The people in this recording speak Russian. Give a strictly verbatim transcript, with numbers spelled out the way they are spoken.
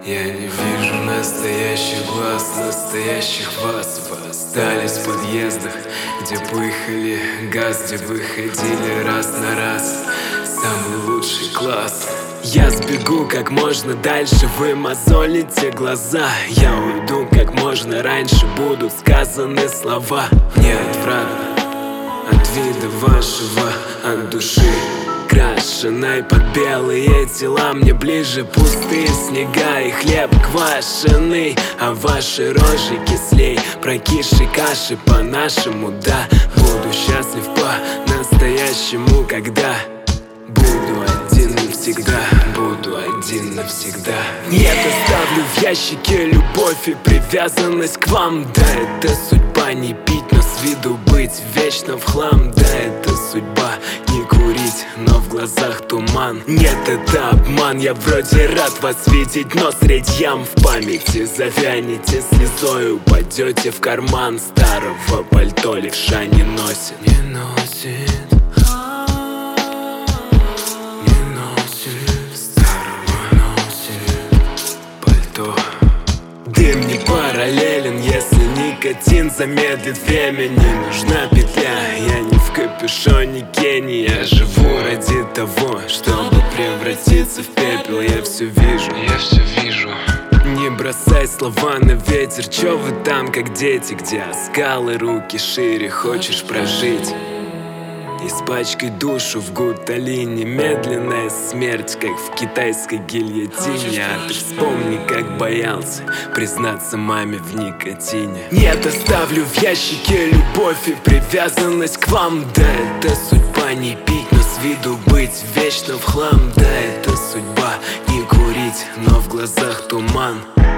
Я не вижу настоящих глаз, настоящих вас. Вы остались в подъездах, где пыхали газ, где выходили раз на раз. Самый лучший класс. Я сбегу как можно дальше, вы мозолите глаза. Я уйду как можно раньше, будут сказаны слова. Мне отвратно от вида вашего, от души крашеной под белые тела. Мне ближе пустые снега и хлеб квашеный, а ваши рожи кислей прокисшей каши по-нашему, да. Буду счастлив по-настоящему, когда буду один навсегда, буду один навсегда. Нет, оставлю в ящике любовь и привязанность к вам. Да, это судьба не пить, но с виду быть вечно в хлам. Да, это судьба не курить, но в глазах туман. Нет, это обман, я вроде рад вас видеть, но средь ям в памяти завянете слезой, упадете в карман. Старого пальто левша не носит, не носит. Дым не параллелен, если никотин замедлит время. Не нужна петля, я не в капюшоне Кенни. Я живу ради того, чтобы превратиться в пепел. Я все вижу, я все вижу. Не бросай слова на ветер, чё вы там как дети, где скалы, руки шире, хочешь прожить? Испачкай душу в гуталине, медленная смерть, как в китайской гильотине. А ты вспомни, как боялся признаться маме в никотине. Нет, оставлю в ящике любовь и привязанность к вам. Да, это судьба не пить, но с виду быть вечно в хлам. Да, это судьба не курить, но в глазах туман.